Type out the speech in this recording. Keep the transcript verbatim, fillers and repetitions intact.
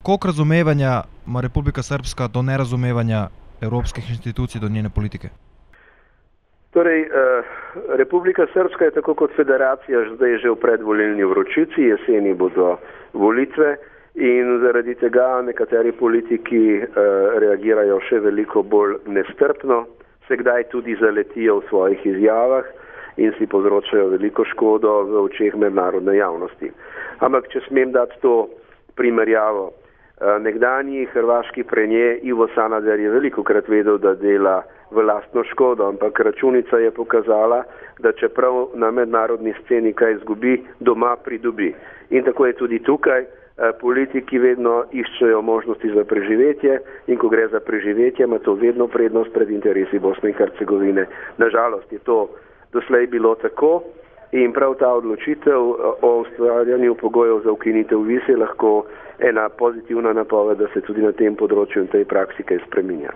Koliko razumevanja ima Republika Srpska do nerazumevanja evropskih inštitucij, do njene politike? Torej, eh, Republika Srpska je tako kot federacija zdaj že v predvolilni vročici, jeseni bodo volitve in zaradi tega nekateri politiki eh, reagirajo še veliko bolj nestrpno, se kdaj tudi zaletijo v svojih izjavah in si povzročajo veliko škodo v očeh mednarodne javnosti. Ampak, če smem dati to primerjavo, eh, nekdanji hrvaški premijer Ivo Sanader je velikokrat vedel, da dela v lastno škodo, ampak računica je pokazala, da čeprav na mednarodni sceni kaj izgubi, doma pridobi. In tako je tudi tukaj. Politiki vedno iščejo možnosti za preživetje in ko gre za preživetje, ima to vedno prednost pred interesi Bosne in Hercegovine. Nažalost je to doslej bilo tako in prav ta odločitev o ustvarjanju pogojev za ukinitev viz je lahko ena pozitivna napoved, da se tudi na tem področju in tej praksi kaj spreminja.